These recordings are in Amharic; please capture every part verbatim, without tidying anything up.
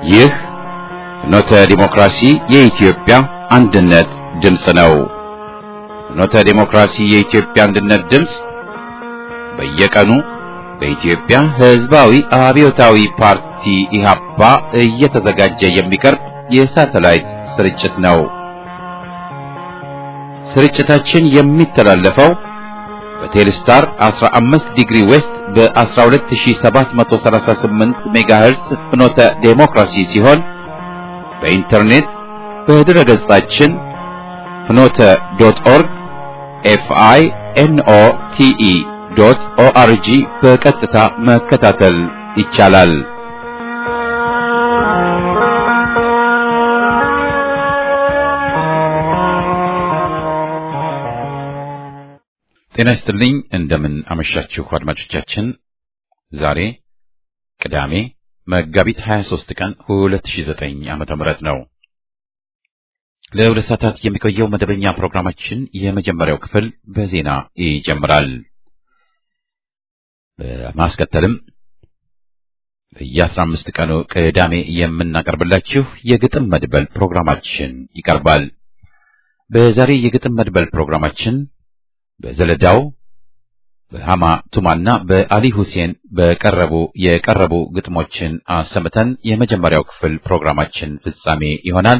ይህ ፍኖተ ዲሞክራሲ የኢትዮጵያ አንድነት ድምፅ ነው። ፍኖተ ዲሞክራሲ የኢትዮጵያ አንድነት ድምፅ በየቀኑ በኢትዮጵያ ሕዝባዊ አብዮታዊ ፓርቲ ኢህአፓ እየተዘጋጀ የሚቀርብ የሳተላይት ስርጭት ነው። ስርጭታችን የሚተላለፈው በቴሌስታር አስራ አምስት ዲግሪ ዌስት በ1ሁለት ሺህ ሰባት መቶ ሰላሳ ስምንት ሜጋሄርስ ፍኖተ ዲሞክራሲ ሲሆን በኢንተርኔት በድረ ገጻችን ፍኖተ ዶት ኦርግ ኤፍ አይ ኤን ኦ ቲ ኢ ዶት ኦ አር ጂ በቀጥታ መከታተል ይቻላል። ጤና ይስጥልኝ። እንደምን አመሻችሁ አድማጮቻችን። ዛሬ ቅዳሜ መጋቢት ሀያ ሦስት ቀን ሁለት ሺህ ዘጠኝ ዓመተ ምህረት ነው። ለሁለት ሰዓታት የሚቆየው መደበኛ ፕሮግራማችን የመጀመሪያው ክፍል በዜና ይጀምራል። በማስከተልም በየአስራ አምስት ቀኑ ቅዳሜ የምናቀርብላችሁ የግጥም መድበል ፕሮግራማችን ይቀርባል። በዛሬ የግጥም መድበል ፕሮግራማችን በዘለዳው በሃማ ቱማና በአሊ ሁሴን በቀረቡ የቀረቡ ግጥሞችን አሰምተን የመጀመሪያው ክፍል ፕሮግራማችን ፍጻሜ ይሆናል።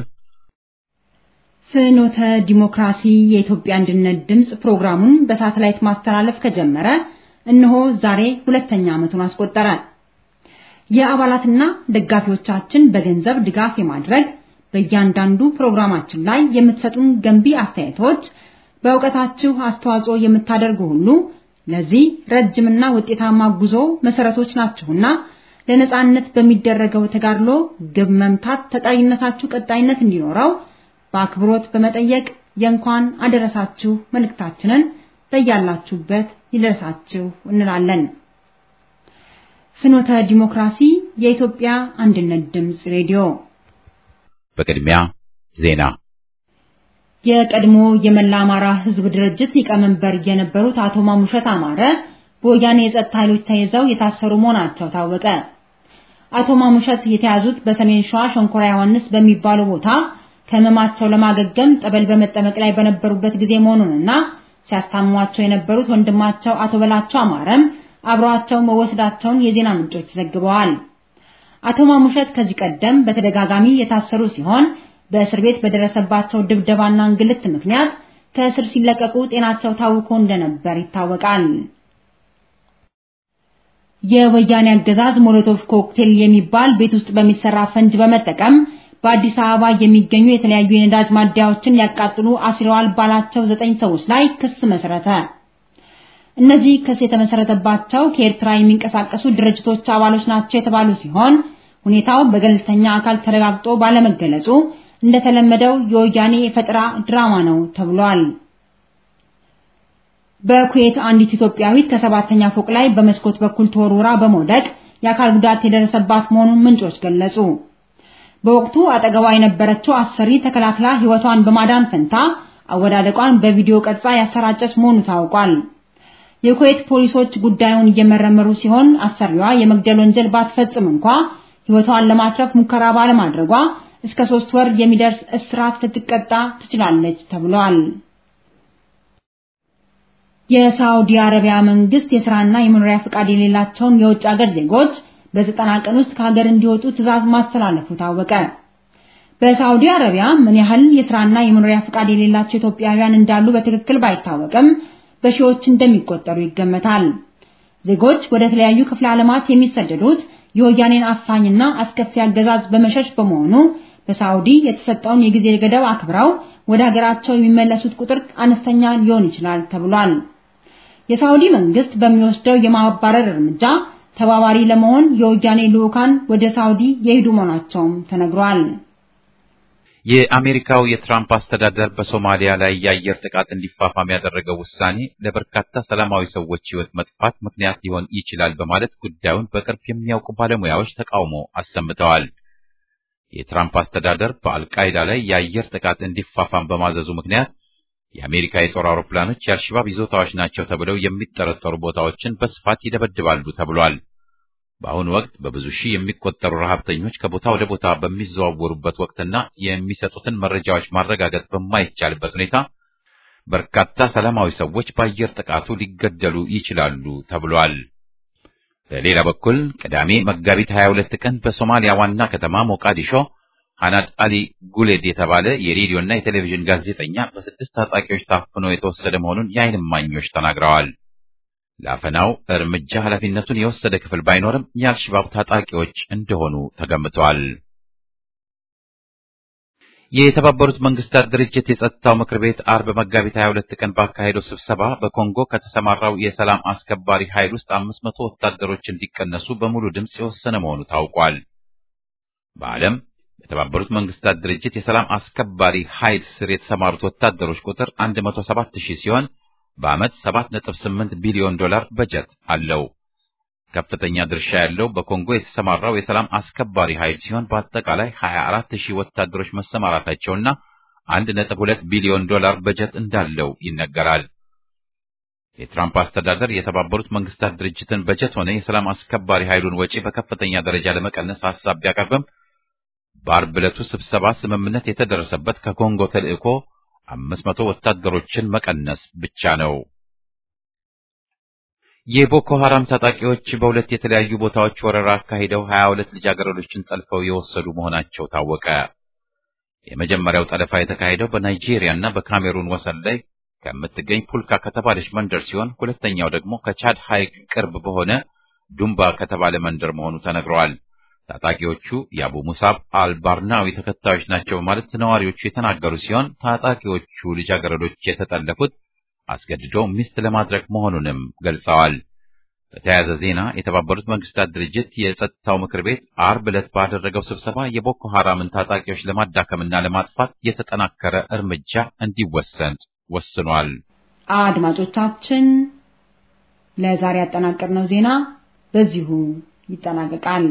ፍኖተ ዲሞክራሲ የኢትዮጵያ አንድነት ድምጽ ፕሮግራሙን በሳተላይት ማስተላለፍ ከጀመረ እነሆ ዛሬ ሁለተኛ ዓመቱን አስቆጠረ። የአባላትና ደጋፊዎቻችን በገንዘብ ድጋፍ የማድረግ በእያንዳንዱ ፕሮግራማችን ላይ የምትሰጡን ገንቢ አስተያየቶች በእውቀታችሁ አስተዋጽኦ የምታደርጉ ሁሉ ለዚህ ረጅምና ውጤታማ ጉዞ መሰረቶች ናችሁና ለነጻነት በሚደረገው ተጋድሎ ግብ መምታት ተጠሪነታችሁ ቀጣይነት እንዲኖረው በአክብሮት በመጠየቅ የእንኳን አደረሳችሁ መልእክታችንን በያላችሁበት ይደርሳችሁ እንላለን። ፍኖተ ዲሞክራሲ የኢትዮጵያ አንድነት ድምጽ ሬዲዮ። በቅድሚያ ዜና። የቀድሞ የመላ አማራ ህዝብ ድርጅት ሊቀመንበር የነበሩት አቶ ማሙሸት አማረ በወያኔ የጸጥታ ኃይሎች ተይዘው የታሰሩ መሆናቸው ታወቀ። አቶ ማሙሸት የተያዙት በሰሜን ሸዋ ሸንኮራ ዮሐንስ በሚባለው ቦታ ከህመማቸው ለማገገም ጠበል በመጠመቅ ላይ በነበሩበት ጊዜ መሆኑንና ሲያስታምሟቸው የነበሩት ወንድማቸው አቶ በላቸው አማረም አብረዋቸው መወሰዳቸውን የዜና ምንጮች ዘግበዋል። አቶ ማሙሸት ከዚህ ቀደም በተደጋጋሚ የታሰሩ ሲሆን በእስር ቤት በደረሰባቸው ድብደባና እንግልት ምክንያት ከእስር ሲለቀቁ ጤናቸው ታውቆ እንደነበር ይታወቃል። የወያኔ አገዛዝ ሞሎቶቭ ኮክቴል የሚባል ቤት ውስጥ በሚሰራ ፈንጅ በመጠቀም በአዲስ አበባ የሚገኙ የተለያዩ የነዳጅ ማደያዎችን ያቃጥሉ አስረዋል ባላቸው ዘጠኝ ሰዎች ላይ ክስ መሰረተ። እነዚህ ክስ የተመሰረተባቸው ከኤርትራ የሚንቀሳቀሱ ድርጅቶች አባሎች ናቸው የተባሉ ሲሆን ሁኔታው በገለልተኛ አካል ተረጋግጦ ባለመገለጹ እንደተለመደው የወያኔ የፈጠራ ድራማ ነው ተብሏል። በኩዌት አንዲት ኢትዮጵያዊት ከሰባተኛ ፎቅ ላይ በመስኮት በኩል ተወርውራ በመውደቅ የአካል ጉዳት የደረሰባት መሆኑን ምንጮች ገለጹ። በወቅቱ አጠገቧ የነበረችው አሰሪ ተከላክላ ህይወቷን በማዳን ፈንታ አወዳደቋን በቪዲዮ ቀርጻ ያሰራጨች መሆኑ ታውቋል። የኩዌት ፖሊሶች ጉዳዩን እየመረመሩ ሲሆን አሰሪዋ የመግደል ወንጀል ባትፈጽም እንኳን ህይወቷን ለማትረፍ ሙከራ ባለማድረጓ እስከ ሶስት ወር የሚደርስ እስራት ልትቀጣ ትችላለች ተብሏል። የሳውዲ አረቢያ መንግስት የሥራና የመኖሪያ ፍቃድ የሌላቸውን የውጭ ሀገር ዜጎች በዘጠና ቀን ውስጥ ከሀገር እንዲወጡ ትዕዛዝ ማስተላለፉ ታወቀ። በሳውዲ አረቢያ ምን ያህል የሥራና የመኖሪያ ፍቃድ የሌላቸው ኢትዮጵያውያን እንዳሉ በትክክል ባይታወቅም በሺዎች እንደሚቆጠሩ ይገመታል። ዜጎች ወደ ተለያዩ ክፍለ ዓለማት የሚሰደዱት የወያኔን አፋኝና አስከፊ አገዛዝ በመሸሽ በመሆኑ በሳውዲ የተሰጠውን የጊዜ ገደብ አክብረው ወደ ሀገራቸው የሚመለሱት ቁጥር አነስተኛ ሊሆን ይችላል ተብሏል። የሳውዲ መንግስት በሚወስደው የማባረር እርምጃ ተባባሪ ለመሆን የወያኔ ልኡካን ወደ ሳውዲ የሄዱ መሆናቸውም ተነግሯል። የአሜሪካው የትራምፕ አስተዳደር በሶማሊያ ላይ የአየር ጥቃት እንዲፋፋም ያደረገው ውሳኔ ለበርካታ ሰላማዊ ሰዎች ሕይወት መጥፋት ምክንያት ሊሆን ይችላል በማለት ጉዳዩን በቅርብ የሚያውቁ ባለሙያዎች ተቃውሞ አሰምተዋል። የትራምፕ አስተዳደር በአልቃይዳ ላይ የአየር ጥቃት እንዲፋፋም በማዘዙ ምክንያት የአሜሪካ የጦር አውሮፕላኖች የአልሸባብ ይዞታዎች ናቸው ተብለው የሚጠረጠሩ ቦታዎችን በስፋት ይደበድባሉ ተብሏል። በአሁኑ ወቅት በብዙ ሺህ የሚቆጠሩ ረሃብተኞች ከቦታ ወደ ቦታ በሚዘዋወሩበት ወቅትና የሚሰጡትን መረጃዎች ማረጋገጥ በማይቻልበት ሁኔታ በርካታ ሰላማዊ ሰዎች በአየር ጥቃቱ ሊገደሉ ይችላሉ ተብሏል። በሌላ በኩል ቅዳሜ መጋቢት ሀያ ሁለት ቀን በሶማሊያ ዋና ከተማ ሞቃዲሾ ሐናድ አሊ ጉሌድ የተባለ የሬዲዮና የቴሌቪዥን ጋዜጠኛ በስድስት ታጣቂዎች ታፍኖ የተወሰደ መሆኑን የዓይን እማኞች ተናግረዋል። ለአፈናው እርምጃ ኃላፊነቱን የወሰደ ክፍል ባይኖርም የአልሸባብ ታጣቂዎች እንደሆኑ ተገምቷል። የተባበሩት መንግስታት ድርጅት የጸጥታው ምክር ቤት አርብ መጋቢት ሀያ ሁለት ቀን ባካሄደው ስብሰባ በኮንጎ ከተሰማራው የሰላም አስከባሪ ኃይል ውስጥ አምስት መቶ ወታደሮች እንዲቀነሱ በሙሉ ድምጽ የወሰነ መሆኑ ታውቋል። በዓለም የተባበሩት መንግስታት ድርጅት የሰላም አስከባሪ ኃይል ስር የተሰማሩት ወታደሮች ቁጥር አንድ መቶ ሰባት ሺህ ሲሆን በዓመት ሰባት ነጥብ ስምንት ቢሊዮን ዶላር በጀት አለው። ከፍተኛ ድርሻ ያለው በኮንጎ የተሰማራው የሰላም አስከባሪ ኃይል ሲሆን በአጠቃላይ ሀያ አራት ሺህ ወታደሮች መሰማራታቸውና አንድ ነጥብ ሁለት ቢሊዮን ዶላር በጀት እንዳለው ይነገራል። የትራምፕ አስተዳደር የተባበሩት መንግስታት ድርጅትን በጀት ሆነ የሰላም አስከባሪ ኃይሉን ወጪ በከፍተኛ ደረጃ ለመቀነስ ሐሳብ ቢያቀርብም በአርብ ዕለቱ ስብሰባ ስምምነት የተደረሰበት ከኮንጎ ተልእኮ አምስት መቶ ወታደሮችን መቀነስ ብቻ ነው። የቦኮ ሐራም ታጣቂዎች በሁለት የተለያዩ ቦታዎች ወረራ አካሂደው ሀያ ሁለት ልጃገረዶችን ጠልፈው የወሰዱ መሆናቸው ታወቀ። የመጀመሪያው ጠለፋ የተካሄደው በናይጄሪያና በካሜሩን ወሰን ላይ ከምትገኝ ፑልካ ከተባለች መንደር ሲሆን ሁለተኛው ደግሞ ከቻድ ሐይቅ ቅርብ በሆነ ዱምባ ከተባለ መንደር መሆኑ ተነግሯል። ታጣቂዎቹ የአቡ ሙሳብ አልባርናዊ ተከታዮች ናቸው ማለት ነዋሪዎቹ የተናገሩ ሲሆን ታጣቂዎቹ ልጃገረዶች የተጠለፉት አስገድዶ ሚስት ለማድረግ መሆኑንም ገልጸዋል። በተያያዘ ዜና የተባበሩት መንግስታት ድርጅት የጸጥታው ምክር ቤት አርብ ዕለት ባደረገው ስብሰባ የቦኮ ሐራምን ታጣቂዎች ለማዳከምና ለማጥፋት የተጠናከረ እርምጃ እንዲወሰን ወስኗል። አድማጮቻችን ለዛሬ ያጠናቀርነው ዜና በዚሁ ይጠናቀቃል።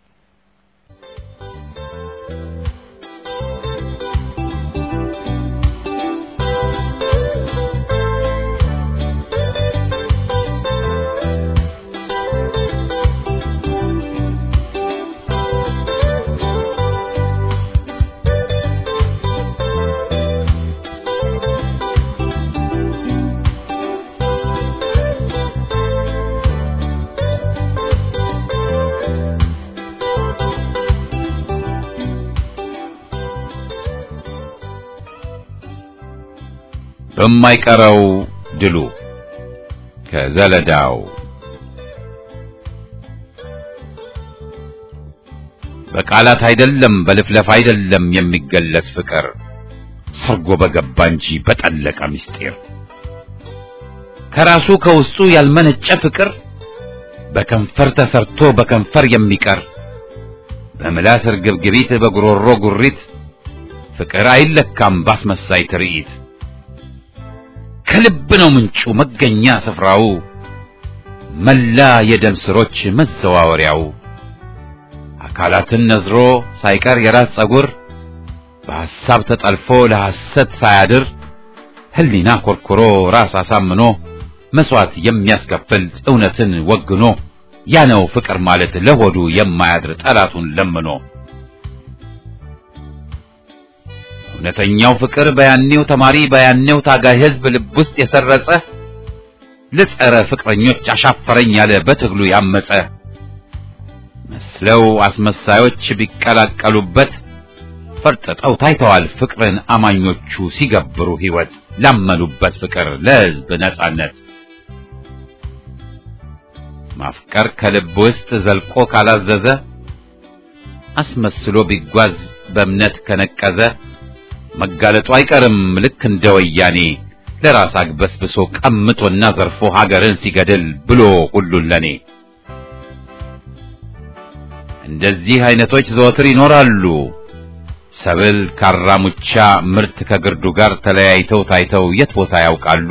በማይቀረው ድሉ ከዘለዳው በቃላት አይደለም በልፍለፍ አይደለም የሚገለጽ ፍቅር ሰርጎ በገባ እንጂ በጠለቀ ምስጢር ከራሱ ከውስጡ ያልመነጨ ፍቅር በከንፈር ተሰርቶ በከንፈር የሚቀር በምላስ እርግብግቢት በጉሮሮ ጉሪት ፍቅር አይለካም ባስመሳይ ትርኢት ከልብ ነው ምንጩ መገኛ ስፍራው መላ የደም ስሮች መዘዋወሪያው አካላትን ነዝሮ ሳይቀር የራስ ጸጉር በሐሳብ ተጠልፎ ለሐሰት ሳያድር ህሊና ኮርኩሮ ራስ አሳምኖ መስዋዕት የሚያስከፍል እውነትን ወግኖ ያ ነው ፍቅር ማለት ለሆዱ የማያድር ጠላቱን ለምኖ እውነተኛው ፍቅር በያኔው ተማሪ በያኔው ታጋይ ህዝብ ልብ ውስጥ የሰረጸ ለጸረ ፍቅረኞች አሻፈረኝ ያለ በትግሉ ያመጸ መስለው አስመሳዮች ቢቀላቀሉበት ፈርጥጠው ታይተዋል ፍቅርን አማኞቹ ሲገብሩ ህይወት ላመኑበት ፍቅር ለህዝብ ነጻነት ማፍቀር ከልብ ውስጥ ዘልቆ ካላዘዘ አስመስሎ ቢጓዝ በእምነት ከነቀዘ መጋለጡ አይቀርም ልክ እንደ ወያኔ ለራስ አግበስብሶ ቀምጦና ዘርፎ ሀገርን ሲገድል ብሎ ሁሉን ለኔ እንደዚህ አይነቶች ዘወትር ይኖራሉ ሰብል ካራሙቻ ምርት ከግርዱ ጋር ተለያይተው ታይተው የት ቦታ ያውቃሉ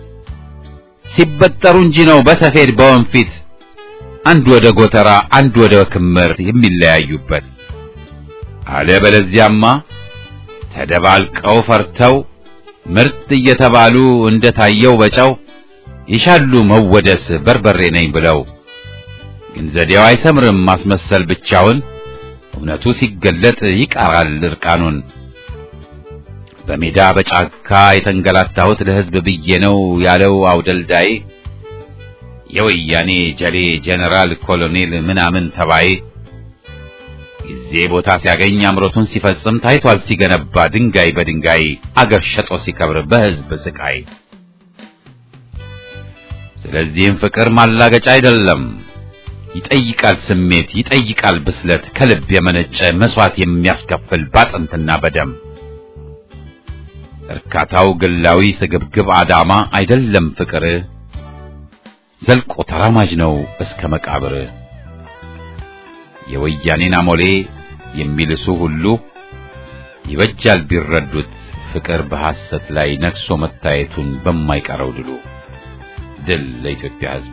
ሲበጠሩ እንጂ ነው በሰፌድ በወንፊት አንድ ወደ ጎተራ አንድ ወደ ክምር የሚለያዩበት አለ በለዚያማ ተደባልቀው ፈርተው ምርት እየተባሉ እንደታየው በጫው ይሻሉ መወደስ በርበሬ ነኝ ብለው ግን ዘዴው አይሰምርም ማስመሰል ብቻውን እውነቱ ሲገለጥ ይቃራል እርቃኑን በሜዳ በጫካ የተንገላታሁት ለሕዝብ ብዬ ነው ያለው አውደልዳይ የወያኔ ጀሌ ጀነራል ኮሎኔል ምናምን ተባይ ጊዜ ቦታ ሲያገኝ አምሮቱን ሲፈጽም ታይቷል ሲገነባ ድንጋይ በድንጋይ አገር ሸጦ ሲከብር በሕዝብ ስቃይ ስለዚህም ፍቅር ማላገጫ አይደለም ይጠይቃል ስሜት ይጠይቃል ብስለት ከልብ የመነጨ መስዋዕት የሚያስከፍል ባጥንትና በደም እርካታው ግላዊ ስግብግብ አዳማ አይደለም ፍቅር ዘልቆ ተራማጅ ነው እስከ መቃብር የወያኔን አሞሌ የሚልሱ ሁሉ ይበጃል ቢረዱት ፍቅር በሐሰት ላይ ነክሶ መታየቱን በማይቀረው ድሉ ድል ለኢትዮጵያ ሕዝብ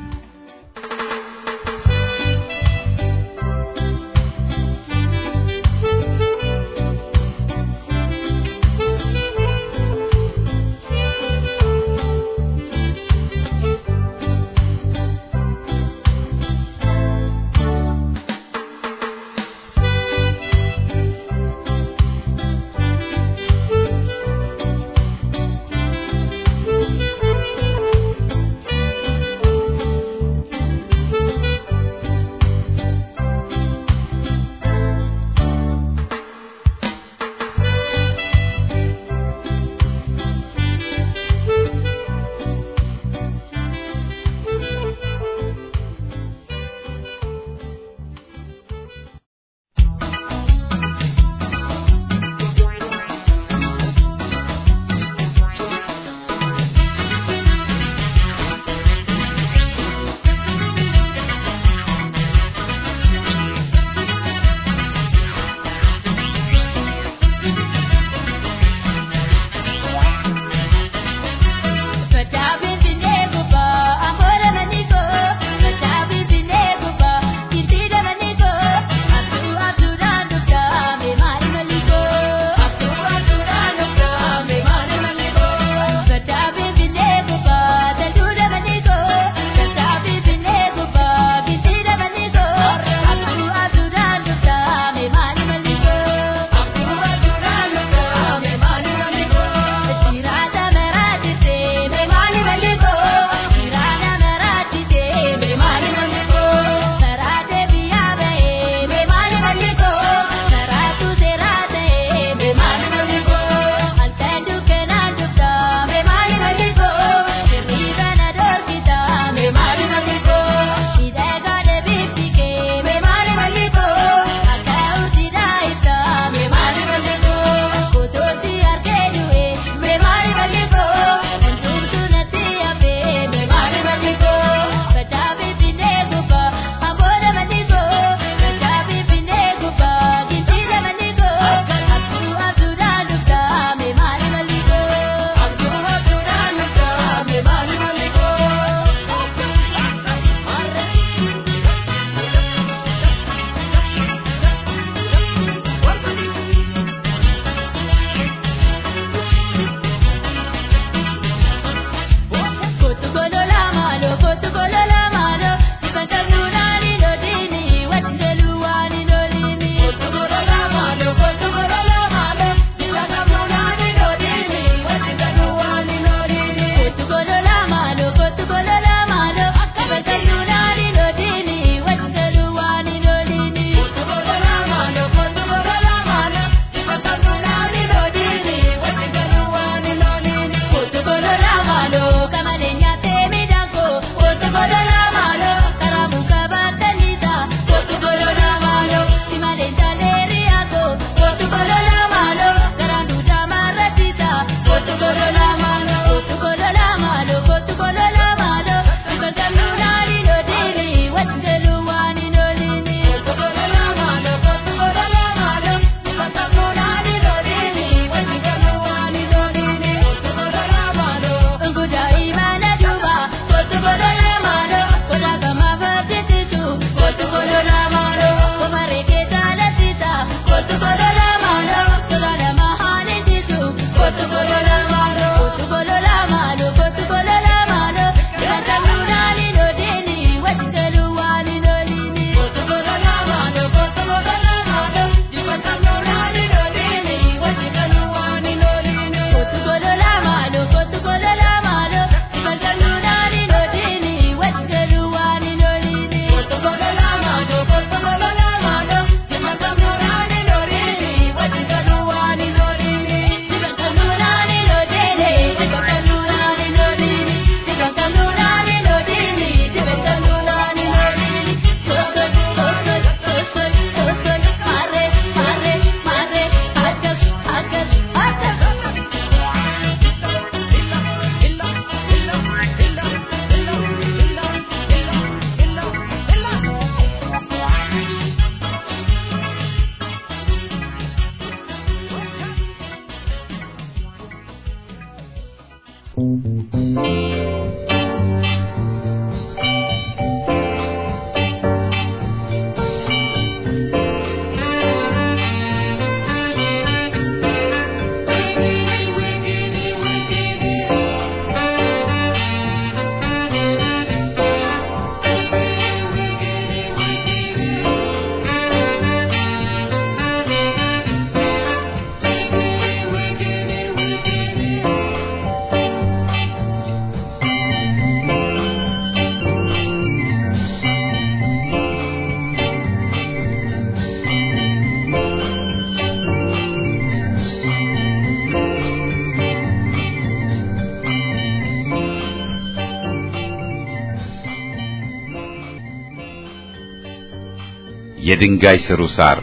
የድንጋይ ስሩ ሳር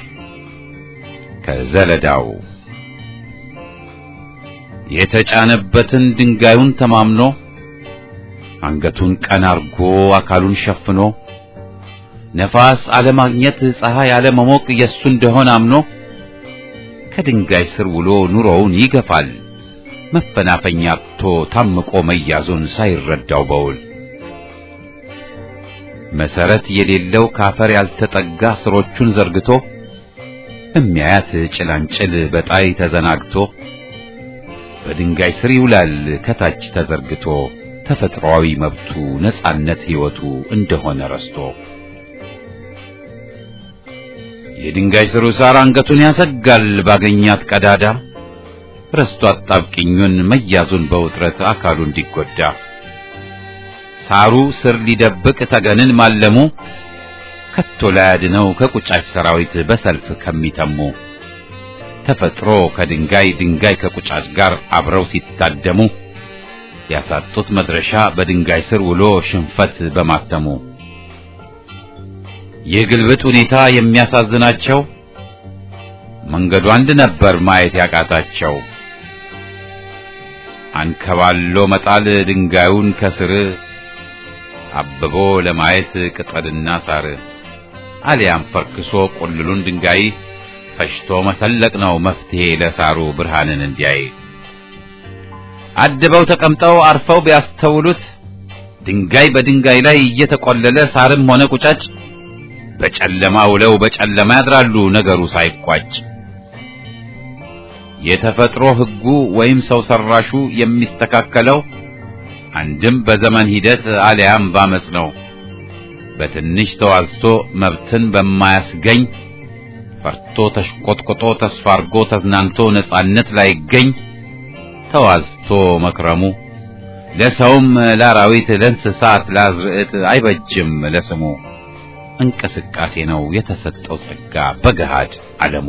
ከዘለዳው የተጫነበትን ድንጋዩን ተማምኖ አንገቱን ቀና አርጎ አካሉን ሸፍኖ ነፋስ አለማግኘት ፀሐይ አለመሞቅ የሱ እንደሆነ አምኖ ከድንጋይ ስር ውሎ ኑሮውን ይገፋል መፈናፈኛ አጥቶ ታምቆ መያዙን ሳይረዳው በውል መሰረት የሌለው ካፈር ያልተጠጋ ስሮቹን ዘርግቶ የሚያያት ጭላንጭል በጣይ ተዘናግቶ በድንጋይ ስር ይውላል ከታች ተዘርግቶ ተፈጥሯዊ መብቱ ነጻነት ህይወቱ እንደሆነ ረስቶ የድንጋይ ስሩ ሳር አንገቱን ያሰጋል ባገኛት ቀዳዳ ረስቶ አጣብቂኙን መያዙን በውጥረት አካሉ እንዲጎዳ ሳሩ ስር ሊደብቅ ተገንን ማለሙ ከቶ ላያድነው ከቁጫጭ ሰራዊት በሰልፍ ከሚተሙ ተፈጥሮ ከድንጋይ ድንጋይ ከቁጫጭ ጋር አብረው ሲታደሙ ያሳጡት መድረሻ በድንጋይ ስር ውሎ ሽንፈት በማተሙ የግልብጥ ሁኔታ የሚያሳዝናቸው መንገዱ አንድ ነበር ማየት ያቃታቸው አንከባሎ መጣል ድንጋዩን ከስር አብቦ ለማየት ቅጠልና ሳር አሊያም ፈርክሶ ቁልሉን ድንጋይ ፈሽቶ መሰለቅ ነው መፍትሄ ለሳሩ ብርሃንን እንዲያይ አድበው ተቀምጠው አርፈው ቢያስተውሉት ድንጋይ በድንጋይ ላይ እየተቆለለ ሳርም ሆነ ቁጫጭ በጨለማ ውለው በጨለማ ያድራሉ ነገሩ ሳይቋጭ የተፈጥሮ ህጉ ወይም ሰው ሰራሹ የሚስተካከለው አንድም በዘመን ሂደት አሊያም ባመጽ ነው በትንሽ ተዋዝቶ መብትን በማያስገኝ ፈርቶ ተሽቆጥቆጦ ተስፋ አርጎ ተዝናንቶ ነጻነት ላይ ይገኝ ተዋዝቶ መክረሙ ለሰውም ለአራዊት ለእንስሳት ለአዝርዕት አይበጅም ለስሙ እንቅስቃሴ ነው የተሰጠው ጸጋ በገሃድ ዓለሙ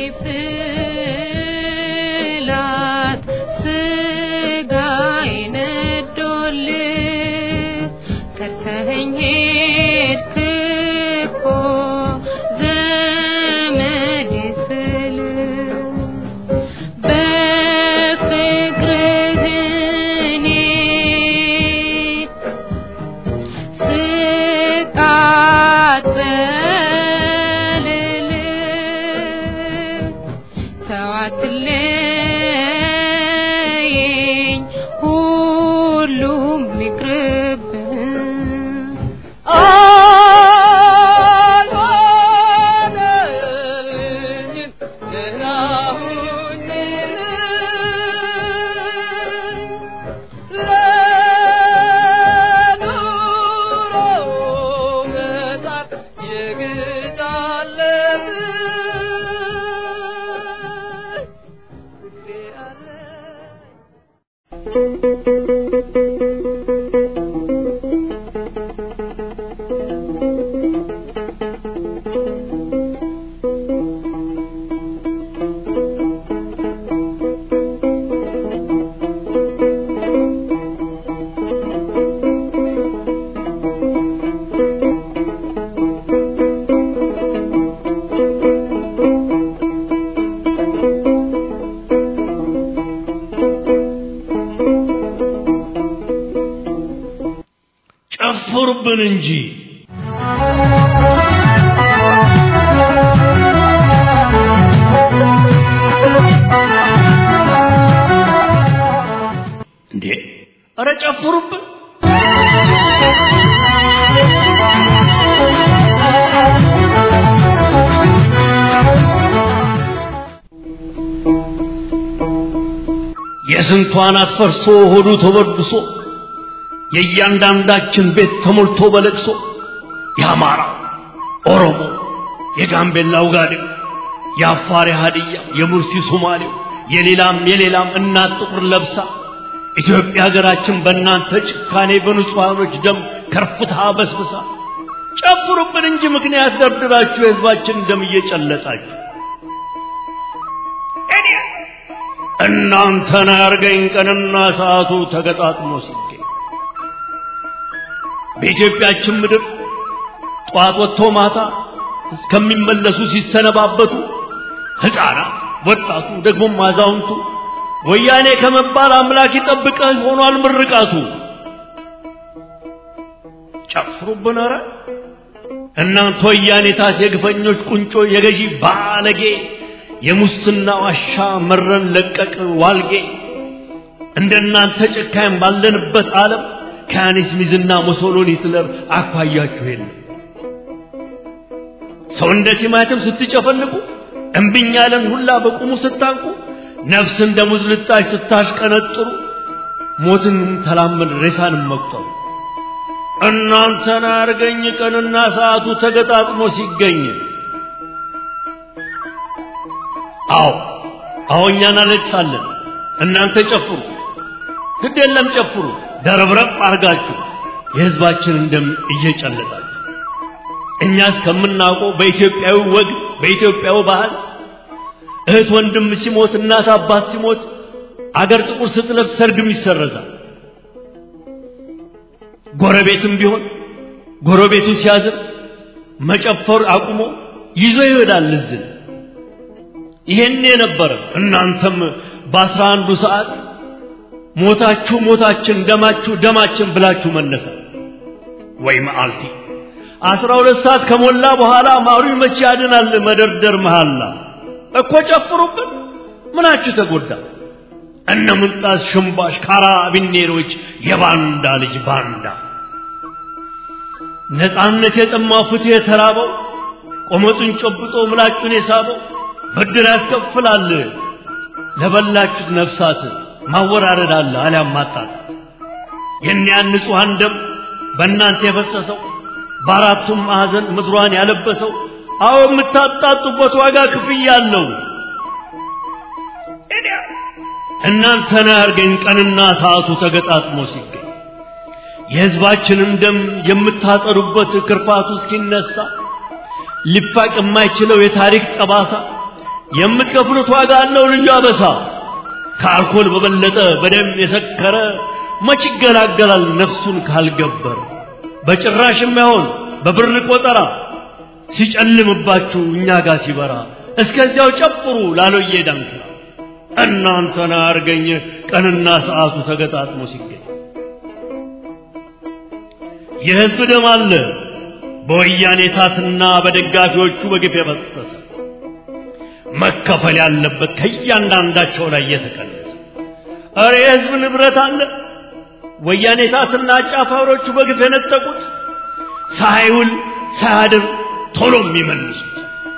ፍላት ስጋዬ ነዶልህ ከተኸኝ ሄድክ እኮ ዘመዴ ስል በፍቅርህ እኔ ስቃጠልልህ ተው አትለየኝ ሁሉም ይቅርብህ አልሆነልኝም ገና ሁኝልኝ ለኑሮ መጣር የግድ አለብኝ ጊዜ አለኝ ጨፍሩብን እንጂ እንዴ ኧረ ጨፍሩብን የስንቷን አትፈርሶ ሆዱ ተበድሶ የእያንዳንዳችን ቤት ተሞልቶ በለቅሶ የአማራ ኦሮሞ የጋምቤላው ጋዴው የአፋር ሀዲያ የሙርሲ ሶማሌው የሌላም የሌላም እናት ጥቁር ለብሳ ኢትዮጵያ ሀገራችን በእናንተ ጭካኔ በንጹሃኖች ደም ከርፍታ በስብሳ ጨፍሩብን እንጂ ምክንያት ደርድራችሁ የህዝባችን ደም እየጨለጣችሁ እናንተን አያርገኝ ቀንና ሰዓቱ ተገጣጥሞ ሲገኝ በኢትዮጵያችን ምድር ጧት ወጥቶ ማታ እስከሚመለሱ ሲሰነባበቱ ህፃናት ወጣቱ ደግሞ አዛውንቱ ወያኔ ከመባል አምላክ ይጠብቀህ ሆኗል ምርቃቱ ጨፍሩብን ኧረ እናንተ ወያኔታት የግፈኞች ቁንጮ የገዢ ባለጌ የሙስና ዋሻ መረን ለቀቅ ዋልጌ እንደናንተ ጨካኝ ባለንበት ዓለም ከያኔስ ሚዝና ሙሶሎኒ ትለር አኳያችሁ የለም ሰው እንደ ቲማቲም ስትጨፈልቁ እምብኛ ያለን ሁላ በቁሙ ስታንቁ ነፍስ እንደ ሙዝ ልጣጭ ስታሽቀነጥሩ ሞትን ተላመን ሬሳንም መቁጠሩ እናንተን አርገኝ ቀንና ሰዓቱ ተገጣጥሞ ሲገኝ አዎ አዎ እኛ እናለቅሳለን እናንተ ጨፍሩ ግድ የለም ጨፍሩ ደረብረብ አርጋችሁ የህዝባችንን ደም እየጨለጣችሁ እኛስ ከምናውቀው በኢትዮጵያዊ ወግ በኢትዮጵያዊ ባህል እህት ወንድም ሲሞት እናት አባት ሲሞት አገር ጥቁር ስትለብስ ሰርግም ይሰረዛል ጎረቤትም ቢሆን ጎረቤቱ ሲያዝን መጨፈር አቁሞ ይዞ ይሄዳል ልዝን ይሄን የነበረ እናንተም በአስራ አንዱ ሰዓት ሞታችሁ ሞታችን ደማችሁ ደማችን ብላችሁ መለሰ ወይ መዓልቲ አስራ ሁለት ሰዓት ከሞላ በኋላ ማሩ መቼ ያድናል መደርደር መሐላ እኮ ጨፍሩብን ምናችሁ ተጎዳ እነ ምንጣስ ሽምባሽ ካራቢኔሮች የባንዳ ልጅ ባንዳ ነፃነት የጠማው ፍትህ የተራበው ቆመጡን ጨብጦ ምላጩን የሳበው ብድር ያስከፍላል ለበላችሁት ነፍሳት ማወራረድ አለ አሊያም ማጣት የእኒያን ንጹሐን ደም በእናንተ የፈሰሰው በአራቱም ማዕዘን ምድሯን ያለበሰው አዎ የምታጣጡበት ዋጋ ክፍያ አለው እናንተን አርገኝ ቀንና ሰዓቱ ተገጣጥሞ ሲገኝ የህዝባችንን ደም የምታጠሩበት ክርፋቱ እስኪነሳ ሊፋቅ የማይችለው የታሪክ ጠባሳ የምትከፍሉት ዋጋ አለው ልዩ አበሳ ከአልኮል በበለጠ በደም የሰከረ መች ይገላገላል ነፍሱን ካልገበረ በጭራሽ የማይሆን በብር ቆጠራ ሲጨልምባችሁ እኛ ጋር ሲበራ እስከዚያው ጨፍሩ ላሎዬ ዳንክራ እናንተና አርገኝ ቀንና ሰዓቱ ተገጣጥሞ ሲገኝ የህዝብ ደም አለ በወያኔ ታትና በደጋፊዎቹ በግፍ የፈሰሰ መከፈል ያለበት ከእያንዳንዳቸው ላይ የተቀነሰ አረ የህዝብ ንብረት አለ ወያኔ ታትና አጫፋሮቹ በግፍ የነጠቁት ሳይውል ሳያድር ቶሎ የሚመልሱት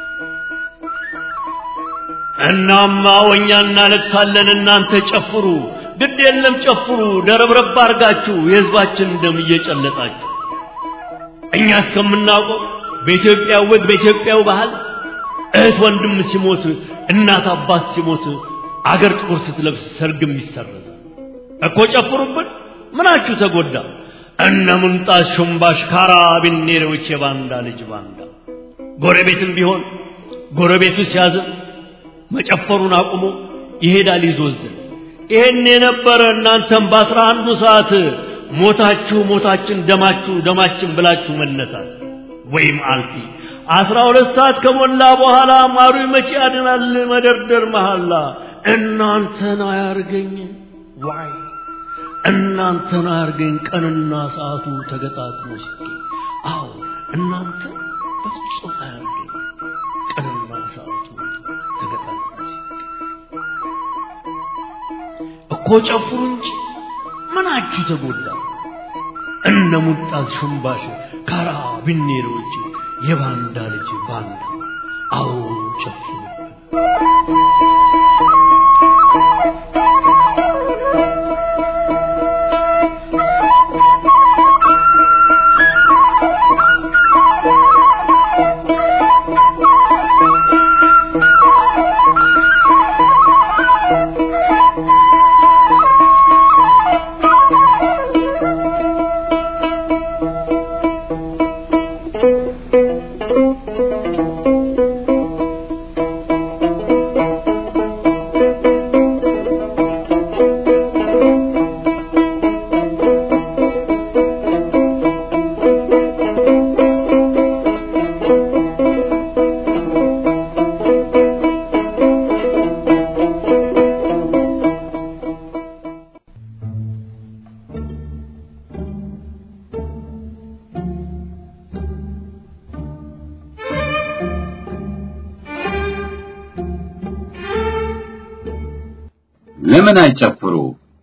እናማ ወኛ እናለቅሳለን እናንተ ጨፍሩ ግድ የለም ጨፍሩ ደረብረብ አርጋችሁ የህዝባችን ደም እየጨለጣችሁ እኛ እስከምናውቀው በኢትዮጵያ ወግ በኢትዮጵያው ባህል እህት ወንድም ሲሞት እናት አባት ሲሞት አገር ጥቁር ስትለብስ ሰርግም ይሰረዝ እኮ ጨፍሩብን ምናችሁ ተጎዳ እነ ምንጣስ ሹምባሽ ካራቢኔሮች የባንዳ ልጅ ባንዳ ጎረቤትም ቢሆን ጎረቤቱ ሲያዝን መጨፈሩን አቁሞ ይሄዳል ይዞዝን ይሄን የነበረ እናንተም በአስራ አንዱ ሰዓት ሞታችሁ ሞታችን ደማችሁ ደማችን ብላችሁ መነሳት ወይም አልፊ አስራ ሁለት ሰዓት ከሞላ በኋላ ማሩ መቼ ያድናል መደርደር መሐላ እናንተን አያርገኝ ዋይ እናንተን አያርገኝ ቀንና ሰዓቱ ተገጣጥሞ ሲገኝ አዎ እናንተ በፍጹም አያርገኝ ቀንና ሰዓቱ ተገጣጥሞ ሲገኝ እኮ ጨፍሩ እንጂ ምናችሁ ተጎዳ እነ ሙጣዝ ሹምባሽ ካራቢኔሮች የባንዳ ልጅ ባንዳ አዎ ጨፍሩ ለምን አይጨፍሩ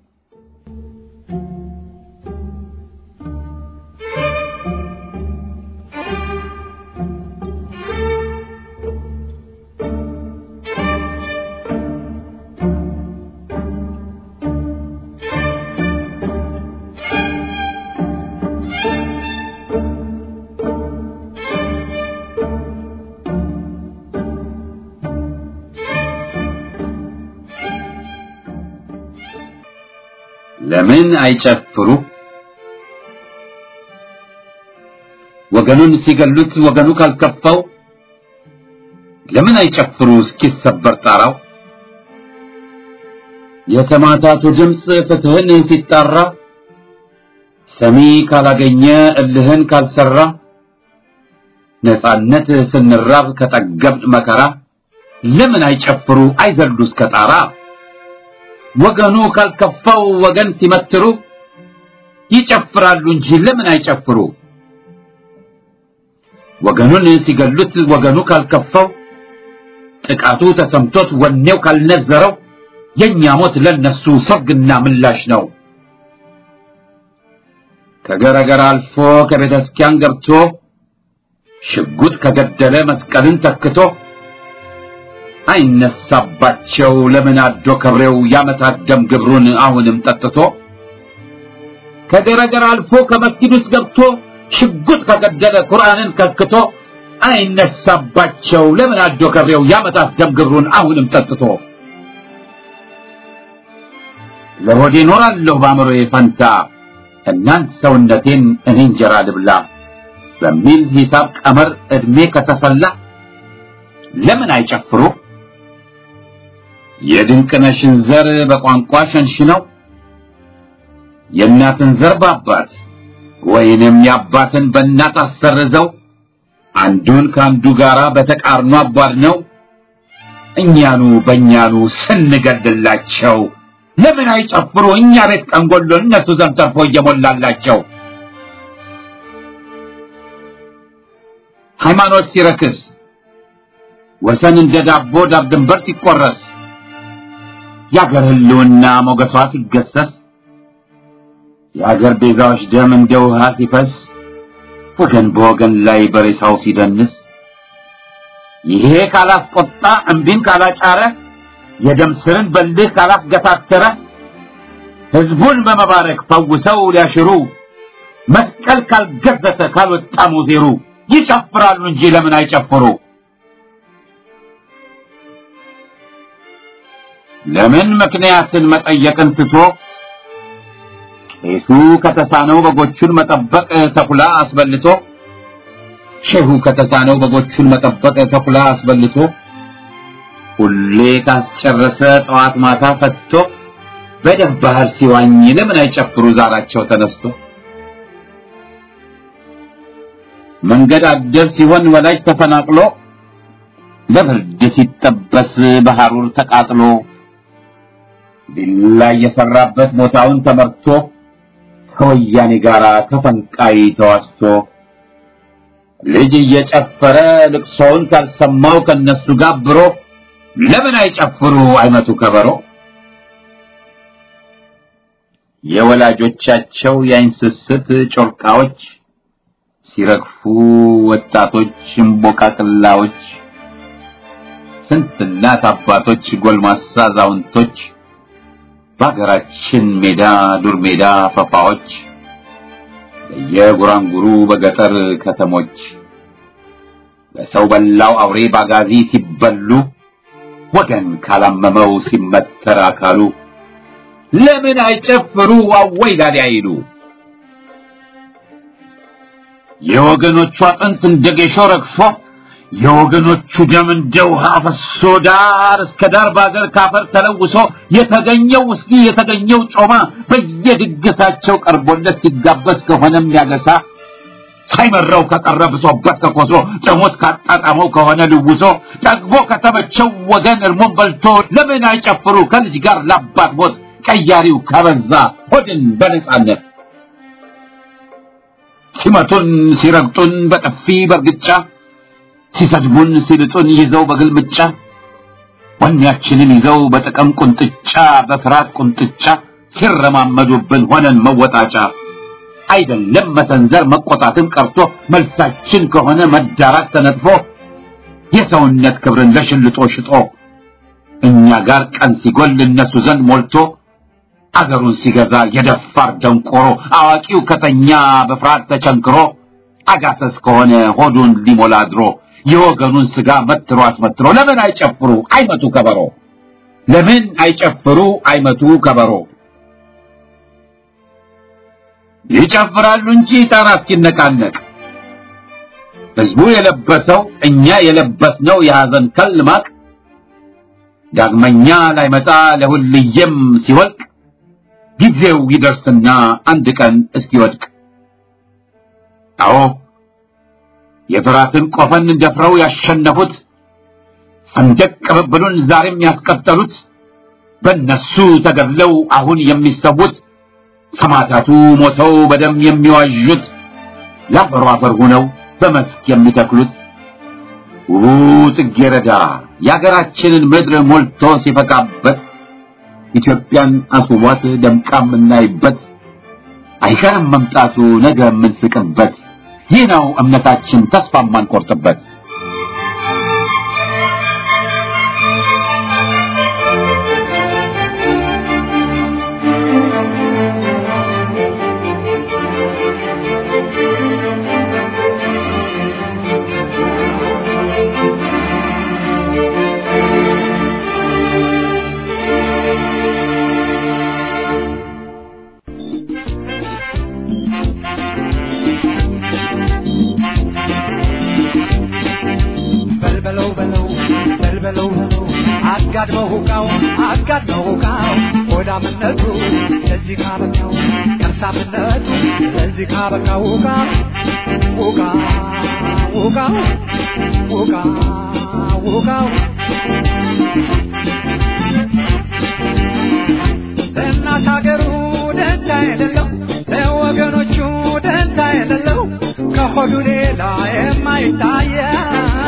ለምን አይጨፍሩ ወገኑን ሲገሉት ወገኑ ካልከፋው ለምን አይጨፍሩ እስኪሰበር ጣራው የሰማዕታቱ ድምጽ ፍትህን ሲጣራ ሰሚ ካላገኘ እልህን ካልሰራ ነፃነት ስንራብ ከጠገብን መከራ ለምን አይጨፍሩ አይዘሉ እስከ ጣራ ወገኑ ካልከፋው ወገን ሲመትሩ ይጨፍራሉ እንጂ ለምን አይጨፍሩ ወገኑን ሲገሉት ወገኑ ካልከፋው ጥቃቱ ተሰምቶት ወኔው ካልነዘረው የኛ ሞት ለነሱ ሰርግና ምላሽ ነው ከገረገር አልፎ ከቤተክርስቲያን ገብቶ ሽጉጥ ከገደለ መስቀልን ተክቶ አይነሳባቸው ለምን አዶ ከብሬው ያመታት ደም ግብሩን አሁንም ጠጥቶ ከገረገር አልፎ ከመስጊድ ውስጥ ገብቶ ሽጉጥ ከገደለ ቁርአንን ከክቶ አይነሳባቸው ለምን አዶ ከብሬው ያመታት ደም ግብሩን አሁንም ጠጥቶ ለሆዴ ኖራለሁ ባምሮዬ ፈንታ እናንት ሰውነቴን እኔ እንጀራ ልብላ በሚል ሂሳብ ቀመር እድሜ ከተሰላ ለምን አይጨፍሩ የድንቅነሽን ዘር በቋንቋ ሸንሽነው የእናትን ዘር በአባት ወይንም ያባትን በእናት አሰርዘው አንዱን ካንዱ ጋራ በተቃርኖ አባድነው እኛኑ በእኛኑ ስንገድላቸው ለምን አይጨፍሩ እኛ ቤት ቀንጎሎ እነሱ ዘንድ ተርፎ እየሞላላቸው ሃይማኖት ሲረክስ ወሰን እንደ ዳቦ ዳር ድንበር ሲቆረስ ያገር ህልውና ሞገሷ ሲገሰስ ያገር ቤዛዎች ደም እንደ ውሃ ሲፈስ ወገን በወገን ላይ በሬሳው ሲደንስ ይሄ ካላስቆጣ እምቢን ካላጫረ የደም ስርን በልህ ካላስገታተረ ህዝቡን በመባረክ ፈውሰው ሊያሽሩ መስቀል ካልገዘተ ካልወጣ ሙዜሩ ይጨፍራሉ እንጂ ለምን አይጨፍሩ ለምን ምክንያትን መጠየቅን ትቶ ቄሱ ከተሳነው በጎቹን መጠበቅ ተኩላ አስበልቶ ሼሁ ከተሳነው በጎቹን መጠበቅ ተኩላ አስበልቶ ሁሌ ካስጨረሰ ጠዋት ማታ ፈትቶ በደም ባህር ሲዋኝ ለምን አይጨፍሩ ዛራቸው ተነስቶ መንገድ አደር ሲሆን ወላጅ ተፈናቅሎ ለብርድ ሲጠበስ በሐሩር ተቃጥሎ ቢላ የሰራበት ቦታውን ተመርቶ ከወያኔ ጋራ ከፈንቃይ ተዋስቶ ልጅ እየጨፈረ ልቅሶውን ካልሰማው ከነሱ ጋብሮ ለምን አይጨፍሩ አይመቱ ከበሮ የወላጆቻቸው የአይንስስት ጮርቃዎች ሲረግፉ ወጣቶች እምቦቃቅላዎች ስንት እናት አባቶች ጎልማሳ ዛውንቶች በአገራችን ሜዳ ዱር ሜዳ ፈፋዎች የጉራንጉሩ በገጠር ከተሞች በሰው በላው አውሬ ባጋዚ ሲበሉ ወገን ካላመመው ሲመተር አካሉ ለምን አይጨፍሩ አወይ ዳሊ አይሉ የወገኖቹ አጥንት እንደጌሾ ረግፎ የወገኖቹ ደም እንደ ውሃ ፈሶ ዳር እስከ ዳር ባገር ካፈር ተለውሶ የተገኘው ውስኪ የተገኘው ጮማ በየድግሳቸው ቀርቦለት ሲጋበስ ከሆነም ያገሳ ሳይመረው ከቀረብሶበት ከኮሶ ጨሞት ካጣጣመው ከሆነ ልውሶ ጠግቦ ከተመቸው ወገን እርሞን በልቶ ለምን አይጨፍሩ ከልጅ ጋር ላባት ሞት ቀያሪው ከበዛ ሆድን በነጻነት ሲመቱን ሲረግጡን በጥፊ በርግጫ ሲሰድቡን ሲልጡን ይዘው በግልምጫ ወኔያችንን ይዘው በጥቅም ቁንጥጫ በፍራት ቁንጥጫ ሲረማመዱብን ሆነን መወጣጫ አይደለም መሰንዘር መቆጣትን ቀርቶ መልሳችን ከሆነ መዳራት ተነጥፎ የሰውነት ክብርን ለሽልጦ ሽጦ እኛ ጋር ቀን ሲጎል እነሱ ዘንድ ሞልቶ አገሩን ሲገዛ የደፋር ደንቆሮ አዋቂው ከተኛ በፍራት ተቸንክሮ አጋሰስ ከሆነ ሆዱን ሊሞላ ድሮ የወገኑን ስጋ መትሮ አስመትሮ ለምን አይጨፍሩ አይመቱ ከበሮ ለምን አይጨፍሩ አይመቱ ከበሮ ይጨፍራሉ እንጂ ጣራ እስኪነቃነቅ ህዝቡ የለበሰው እኛ የለበስነው የሐዘን ከልማቅ ዳግመኛ ላይመጣ ለሁልየም ሲወልቅ ጊዜው ይደርስና አንድ ቀን እስኪወድቅ አዎ የፍራትን ቆፈን ደፍረው ያሸነፉት ሰንደቅ ቅብብሉን ዛሬም ያስቀጠሉት በእነሱ ተገድለው አሁን የሚሰዉት ሰማዕታቱ ሞተው በደም የሚዋዡት ለአፈሩ አፈር ሆነው በመስክ የሚተክሉት ውቡ ጽጌረዳ የአገራችንን ምድር ሞልቶ ሲፈካበት ኢትዮጵያን አስውቧት ደምቃም እናይበት አይከርም መምጣቱ ነገ የምንስቅበት ይህ ነው እምነታችን ተስፋ ማንቆርጥበት አጋድመው ሁቃው አጋድመው ሁቃው ሆዳምነቱ ለዚህ ካበቃው ከርሳምነቱ ለዚህ ካበቃው ሁቃ ሁቃ ሁቃ ሁቃ ሁቃው ለእናት አገሩ ደንታ የሌለው ለወገኖቹ ደንታ የሌለው ከሆዱ ሌላ የማይታየው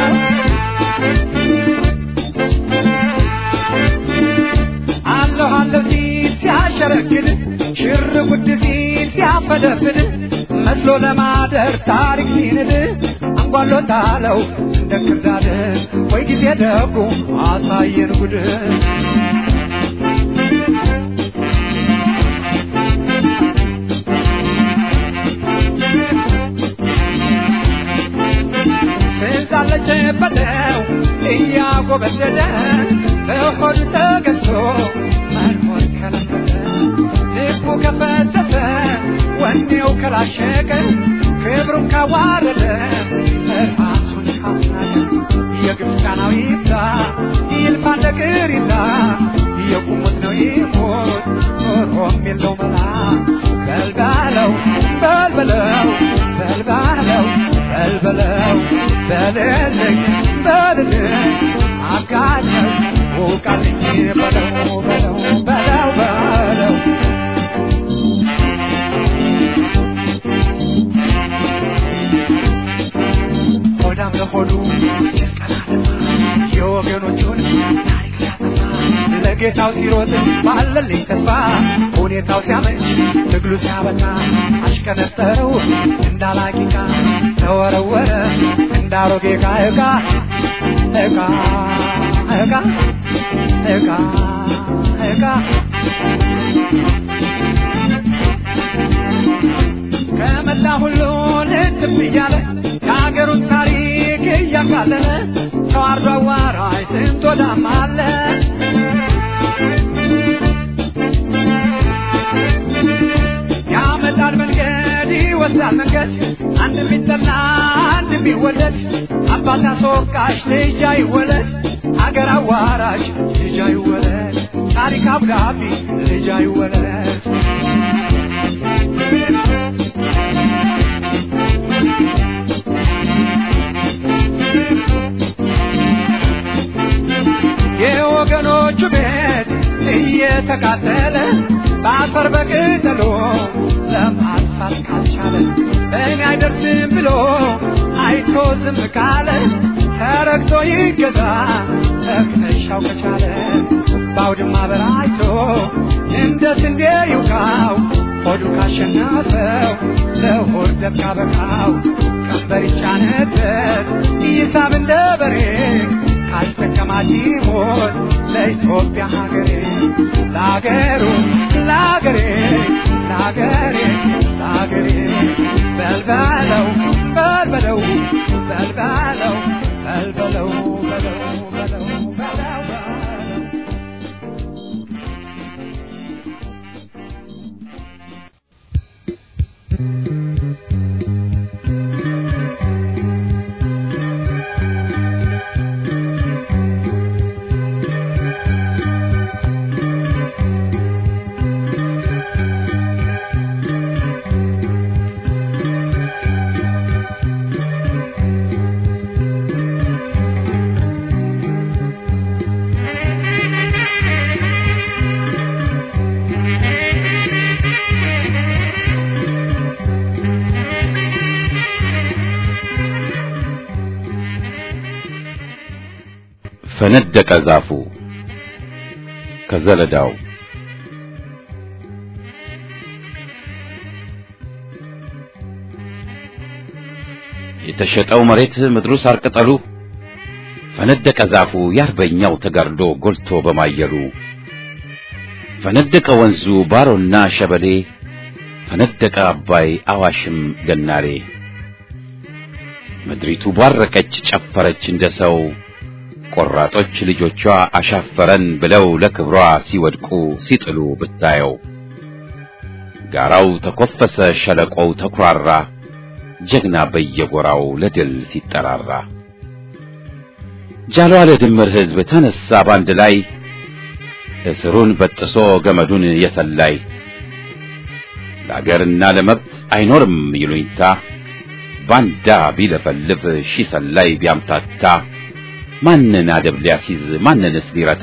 አለሁ አለሁ ሲል ሲያሸረግድ ሽር ጉድ ሲል ሲያፈደፍድ መስሎ ለማደር ታሪክ ሲንድ አንጓሎታለው እንደ ክርዳድ ወይ ጊዜ ደጉ አሳየን ጉድ በለው እያጎበደደ በሆዱ ተገዝቶ መኖር ከለመደ ልቡ ከፈተተ ወኔው ከላሸቀ ክብሩን ካዋረደ ራሱን ካስናቀ የግብፃናዊ ይብዛ ይልፋ ነገር ይላ የቁሙት ነው ይሞት ኖሮም የለው መላ በልባለው በልበለው በልባለው በልበለው በልልኝ በልልኝ አጋለው ውቃልኝ በለው በለው በለው በለው ሆዳም ለሆዱ የወገኖቹን ታሪክ ሲያጠፋ ለጌታው ሲሮጥ ባለልኝ ተስፋ ሁኔታው ሲያመች ትግሉ ሲያበቃ አሽከነጠረው እንዳላቂቃ ተወረወረ እንዳሮጌ ዕቃ ዕቃ ዕቃ ዕቃ ዕቃ ዕቃ ከመላ ሁሉ ልትብ እያለ የአገሩን ታሪክ እያቃለለ ተዋርዶ አዋራይ ስንት ወዳም አለ ያመጣል መንገድ ይወስዳል መንገድ አንድ ቢጠላ አንድ ቢወደድ አባት አስወቃሽ ልጅ አይወለድ አገር አዋራሽ ልጅ አይወለድ ታሪክ አብዳቢ ልጅ አይወለድ የወገኖቹ ቤት እየተቃጠለ በአፈር በቅጠሎ ለማጥፋት ካልቻለ እኔ አይደርስም ብሎ አይቶ ዝም ካለ ተረግቶ ይገዛ ተክነሻው ከቻለ ባውድማ በራይቶ እንደ ስንዴ ይውቃው ሆዱ ካሸነፈው ለሆድ ደብ ካበቃው ቀንበር ይጫነበት ይሳብ እንደ በሬ ካልተከማች ይሞት ለኢትዮጵያ ሀገሬ ለአገሩ ለአገሬ ለአገሬ ለአገሬ በልበለው በልበለው በልበለው በልበለው በለው በለው በለው ፈነደቀ ዛፉ ከዘለዳው የተሸጠው መሬት ምድሩ ሳር ቅጠሉ ፈነደቀ ዛፉ ያርበኛው ተጋርዶ ጎልቶ በማየሉ ፈነደቀ ወንዙ ባሮና ሸበሌ ፈነደቀ አባይ አዋሽም ገናሬ ምድሪቱ ባረቀች ጨፈረች እንደሰው ቆራጦች ልጆቿ አሻፈረን ብለው ለክብሯ ሲወድቁ ሲጥሉ ብታየው ጋራው ተኮፈሰ ሸለቆው ተኩራራ ጀግና በየጎራው ለድል ሲጠራራ ጃሏለ ድምር ህዝብ ተነሳ ባንድ ላይ እስሩን በጥሶ ገመዱን የሰላይ ለአገርና ለመብት አይኖርም ይሉኝታ ባንዳ ቢለፈልፍ ሺ ሰላይ ቢያምታታ ማንን አደብ ሊያስይዝ ማንንስ ሊረታ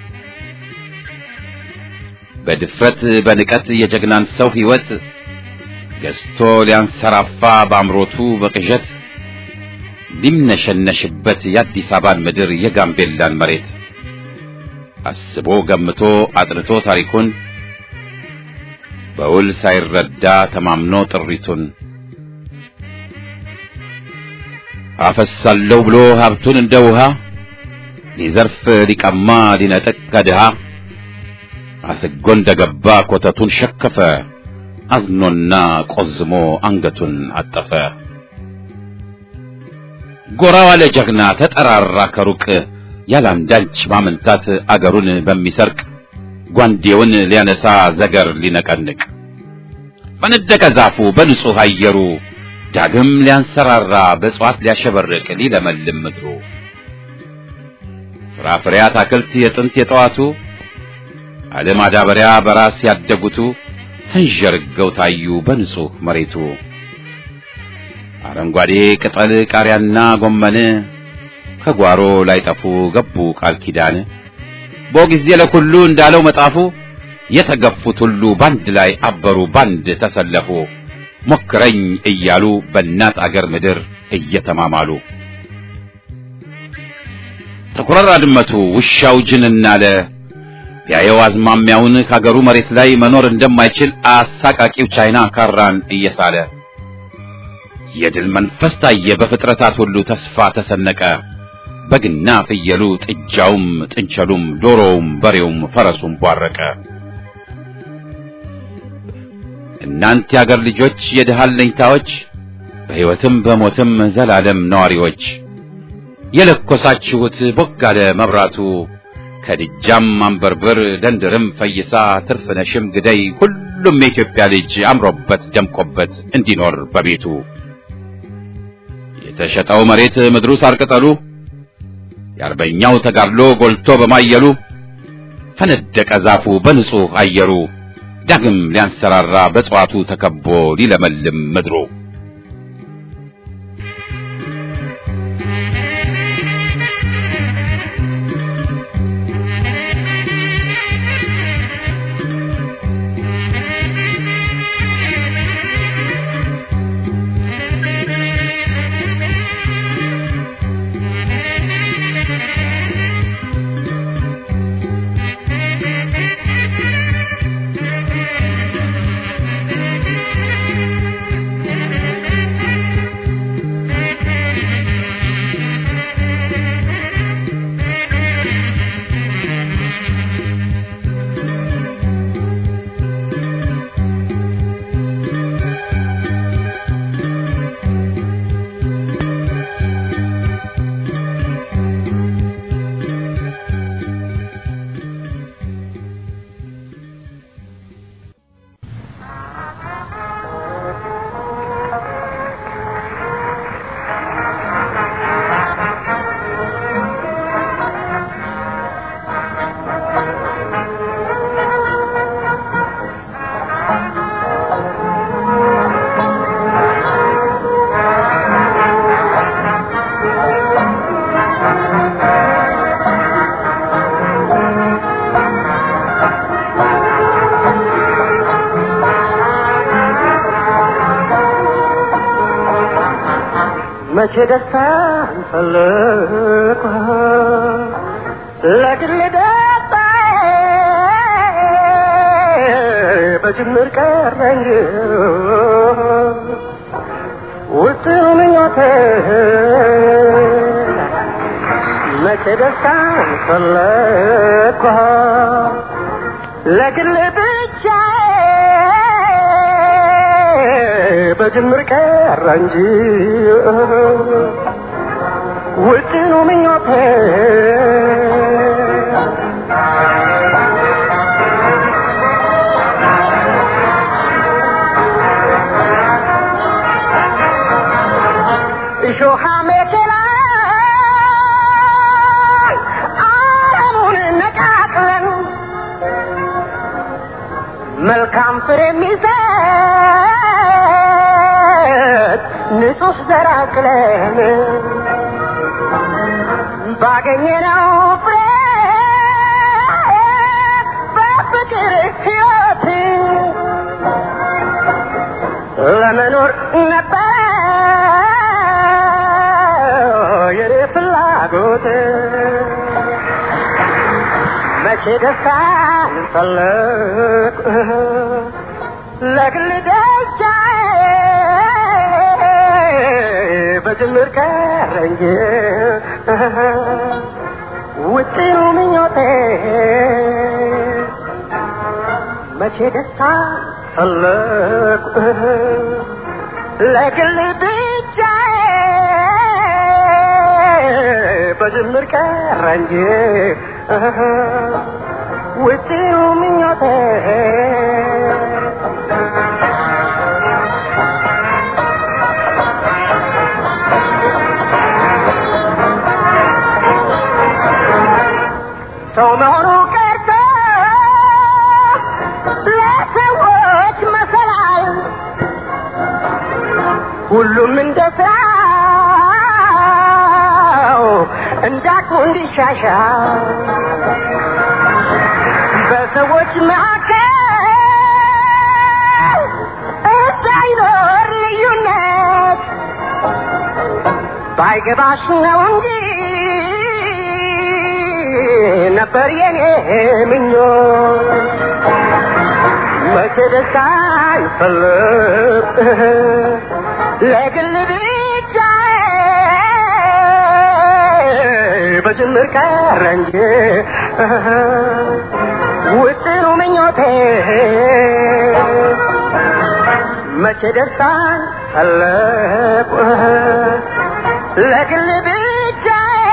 በድፍረት በንቀት የጀግናን ሰው ህይወት ገዝቶ ሊያንሰራፋ ባምሮቱ በቅዠት ሊምነሸነሽበት የአዲስ አበባን ምድር የጋምቤላን መሬት አስቦ ገምቶ አጥርቶ ታሪኩን በውል ሳይረዳ ተማምኖ ጥሪቱን አፈሳለሁ ብሎ ሀብቱን እንደ ውሃ ሊዘርፍ ሊቀማ ሊነጥቅ ከድሃ አስጎ እንደገባ ኮተቱን ሸከፈ አዝኖና ቆዝሞ አንገቱን አጠፈ ጎራው አለ ጀግና ተጠራራ ከሩቅ ያላንዳች ማመንታት አገሩን በሚሰርቅ ጓንዴውን ሊያነሳ ዘገር ሊነቀንቅ ፈነደቀ ዛፉ በንጹህ አየሩ ዳግም ሊያንሰራራ በጽዋት ሊያሸበርቅ ሊለመልም ምድሩ ፍራፍሬ አትክልት የጥንት የጠዋቱ አለማዳበሪያ በራስ ያደጉቱ ተንዠርገው ታዩ በንጹህ መሬቱ አረንጓዴ ቅጠል ቃሪያና ጎመን ከጓሮ ላይ ጠፉ ገቡ ቃል ኪዳን በጊዜ ለኩሉ እንዳለው መጣፉ የተገፉት ሁሉ ባንድ ላይ አበሩ ባንድ ተሰለፉ ሞክረኝ እያሉ በእናት አገር ምድር እየተማማሉ ተኩራራ ድመቱ ውሻው ጅንና አለ ያየው አዝማሚያውን ከአገሩ መሬት ላይ መኖር እንደማይችል አሳቃቂው ቻይና ካራን እየሳለ የድል መንፈስ ታየ በፍጥረታት ሁሉ ተስፋ ተሰነቀ በግና ፍየሉ ጥጃውም ጥንቸሉም ዶሮውም በሬውም ፈረሱም ቧረቀ እናንተ ያገር ልጆች የደሃል ለኝታዎች በሕይወትም በሞትም ዘላለም ነዋሪዎች የለኮሳችሁት ቦጋለ መብራቱ ከድጃም አንበርብር ደንደርም ፈይሳ ትርፍነሽም ግደይ ሁሉም የኢትዮጵያ ልጅ አምሮበት ደምቆበት እንዲኖር በቤቱ የተሸጠው መሬት ምድሩ ሳር ቅጠሉ የአርበኛው ተጋድሎ ጎልቶ በማየሉ ፈነደቀ ዛፉ በንጹህ አየሩ ዳግም ሊያንሰራራ በጽዋቱ ተከቦ ሊለመልም ምድሩ መቼ ደስታ እንፈልግ ለግል ደስታ በጅምር ቀረኝ ውስጥ ምኞቴ መቼ ደስታ እንፈልግ ለግል ብቻ በጅምር ቀረ እንጂ ውጥኑ ምኞቴ እሾሃ መከላ ፍሬ የሚሰጥ ንጹህ ዘር አቅለን ባገኘነው ፍሬ በፍቅር ሕይወት ለመኖር ነበር የኔ ፍላጎት መቼ ደስታን ፈለግ ለግል ደስታዬ በጅምር ቀረ እንጂ ውጥኑ ምኞቴ መቼ ደስታን ፈለግ ለግል ብቻዬ በጅምር ቀረ እንጂ ውጥኑ ምኞቴ ሰው መሆኑ ቀርቶ ለሰዎች መሰላል ሁሉም እንደ ስራው እንዳቅሙ እንዲሻሻል በሰዎች መካከል እንዳይኖር ልዩነት ባይገባሽ ነው እንጂ ነበር የኔ ምኞት መቼ ደስታን ፈለግ ለግል ብቻዬ በጅምር ቀረ እንጂ ውጥኑ ምኞቴ መቼ ደስታን ፈለግ ለግል ብቻዬ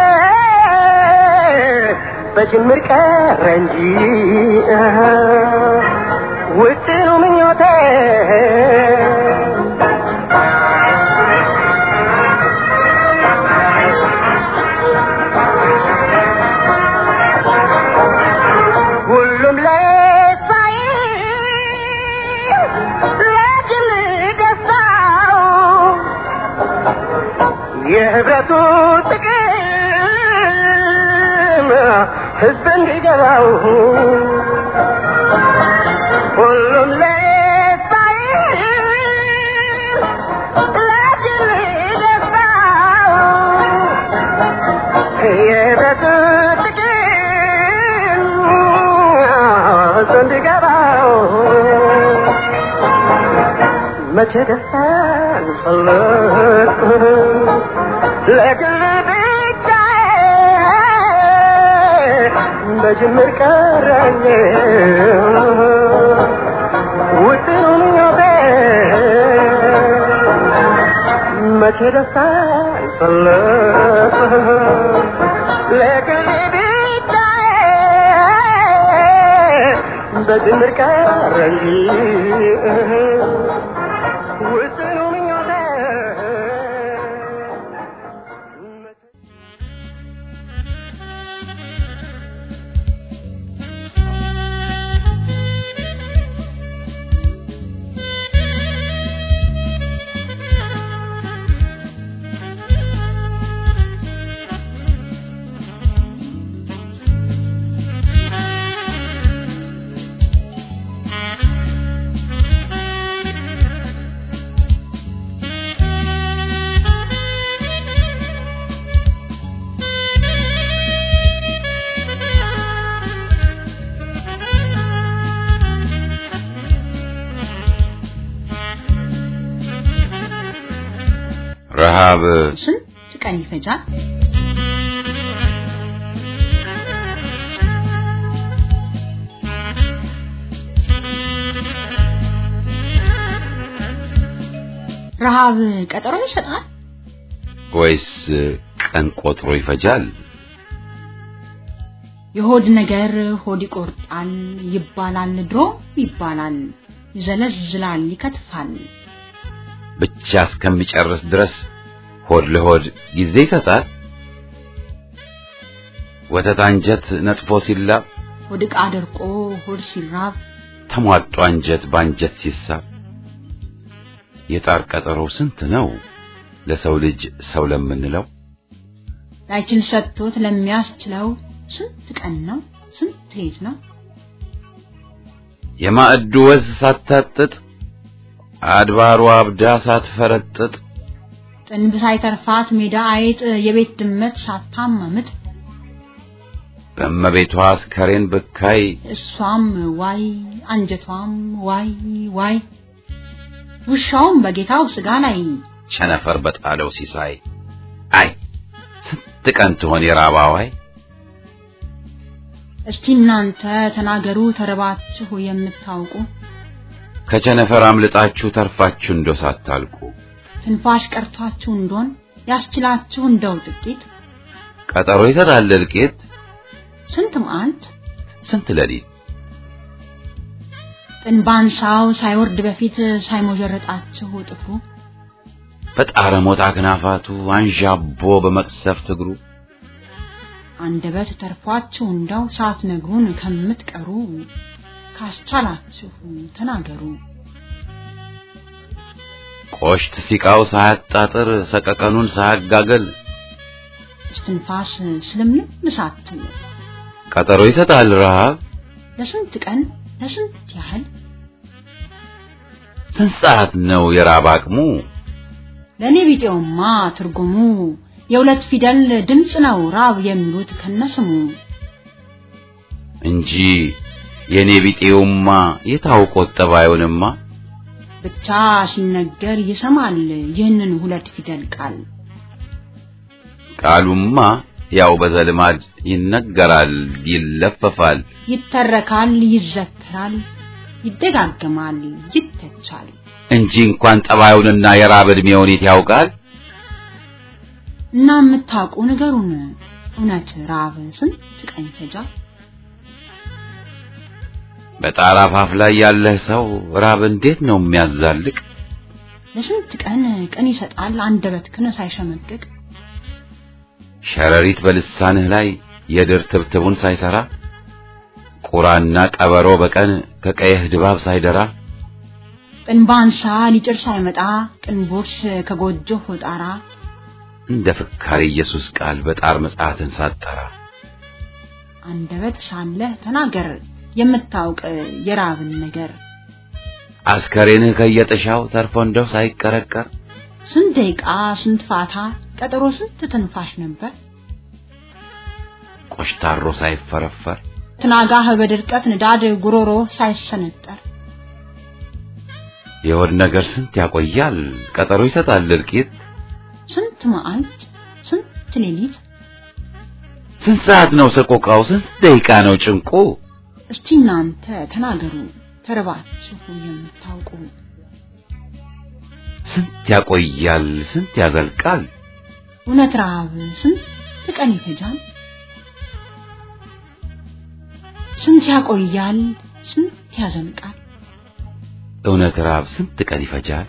በጅምር ቀረ እንጂ ውጥኑ ምኞቴ ሁሉም ለሳይ ለግል ደስታው የህብረቱ ጥቅም ህዝብ እንዲገባው ሁሉም ለሳይ ለግል ደስታው የህብረቱ ጥቅም ህዝብ እንዲገባው መቼ ደስታን ፈለግ ለግል በጅምር ቀረ እንጂ ውጥኑ ምኞቴ መቼ ደስታን ፈለግ ለግል ብቻዬ በጅምር ቀረ እንጂ ውጥኑ ምኞቴ ረሃብ ስንት ቀን ይፈጃል? ረሃብ ቀጠሮ ይሰጣል ወይስ ቀን ቆጥሮ ይፈጃል? የሆድ ነገር ሆድ ይቆርጣል ይባላል ድሮ ይባላል ይዘለዝላል ይከትፋል ብቻ እስከሚጨርስ ድረስ ሆድ ለሆድ ጊዜ ይሰጣል። ወተት አንጀት ነጥፎ ሲላብ ሆድ ዕቃ ደርቆ ሆድ ሲራብ ተሟጦ አንጀት ባንጀት ሲሳብ የጣር ቀጠሮ ስንት ነው ለሰው ልጅ ሰው ለምንለው ላይችል ሰጥቶት ለሚያስችለው ስንት ቀን ነው ስንት ሌት ነው የማዕዱ ወዝ ሳታጥጥ አድባሩ አብዳ ሳትፈረጥጥ ጥንብ ሳይተርፋት ሜዳ አይጥ የቤት ድመት ሳታማምጥ በመቤቷ አስከሬን በካይ እሷም ዋይ አንጀቷም ዋይ ዋይ ውሻውም በጌታው ስጋ ላይ ቸነፈር በጣለው ሲሳይ አይ ስንት ቀን ትሆን የራባዋይ እስቲ እናንተ ተናገሩ ተረባችሁ የምታውቁ ከቸነፈር አምልጣችሁ ተርፋችሁ እንደው ሳታልቁ ትንፋሽ ቀርቷችሁ እንደሆን ያስችላችሁ እንደው ጥቂት ቀጠሮ ይሰጣል ልቄት ስንት ማንት ስንት ለሊት ጥንባንሳው ሳይወርድ በፊት ሳይሞጀረጣችሁ ጥፍሩ በጣረ ሞት አክናፋቱ አንዣቦ በመቅሰፍት እግሩ አንደበት ተርፏችሁ እንደው ሳትነግሩን ከምትቀሩ ካስቻላችሁ ተናገሩ ቆሽት ሲቃው ሳያጣጥር ሰቀቀኑን ሳያጋገል እስትንፋስ ስለምን ምሳትሉ ቀጠሮ ይሰጣል ረሃብ ለስንት ቀን ለስንት ያህል ስንት ሰዓት ነው የራብ አቅሙ ለኔ ቢጤውማ ትርጉሙ የሁለት ፊደል ድምጽ ነው ራብ የሚሉት ከነስሙ እንጂ የኔ ቢጤውማ የታውቆት ጠባዩንማ ብቻ ሲነገር ይሰማል ይህንን ሁለት ፊደል ቃል ቃሉማ ያው በዘልማድ ይነገራል ይለፈፋል ይተረካል ይዘክራል ይደጋገማል ይተቻል እንጂ እንኳን ጠባዩንና የራብ እድሜውን ያውቃል እና የምታውቁ ነገሩን እውነት ራብ ስንት ቀን ይፈጃል በጣራፋፍ ላይ ያለ ሰው ራብ እንዴት ነው የሚያዛልቅ ለስንት ቀን ቀን ይሰጣል አንደበት ከነ ሳይሸመቅቅ ሸረሪት በልሳንህ ላይ የድር ትብትቡን ሳይሰራ ቁራና ቀበሮ በቀን ከቀይህ ድባብ ሳይደራ ጥንባንሳ ሊጭር ሳይመጣ ጥንቦርስ ከጎጆ ሆጣራ እንደ ፍካሪ ኢየሱስ ቃል በጣር መጽሐፍን ሳጠራ አንደበት ሳለ ተናገር የምታውቅ የራብን ነገር አስከሬንህ ከየጥሻው ተርፎ እንደው ሳይቀረቀር ስንት ደቂቃ ስንት ፋታ ቀጠሮ ስንት ትንፋሽ ነበር ቆሽታሮ ሳይፈረፈር ትናጋህ በድርቀት ንዳድ ጉሮሮ ሳይሰነጠር የወድ ነገር ስንት ያቆያል ቀጠሮ ይሰጣል ልቂት ስንት መዓልት ስንት ሌሊት ስንት ሰዓት ነው ሰቆቃው ስንት ደቂቃ ነው ጭንቁ እስቲ እናንተ ተናገሩ ተረባችሁ የምታውቁ ስንት ያቆያል ስንት ያዘልቃል እውነት ራብ ስንት ቀን ይፈጃል ስንት ያቆያል ስንት ያዘልቃል እውነት ራብ ስንት ቀን ይፈጃል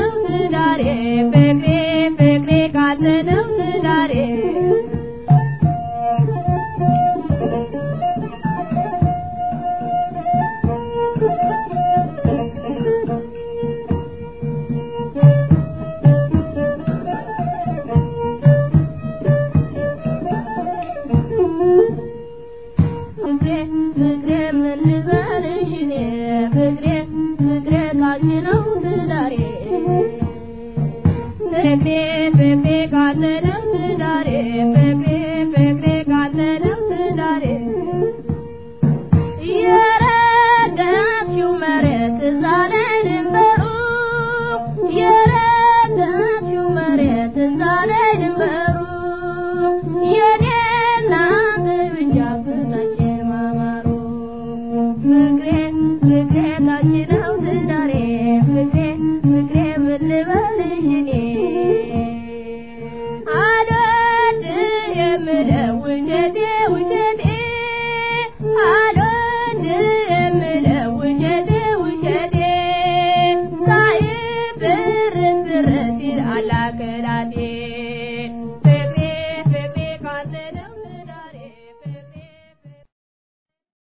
Ala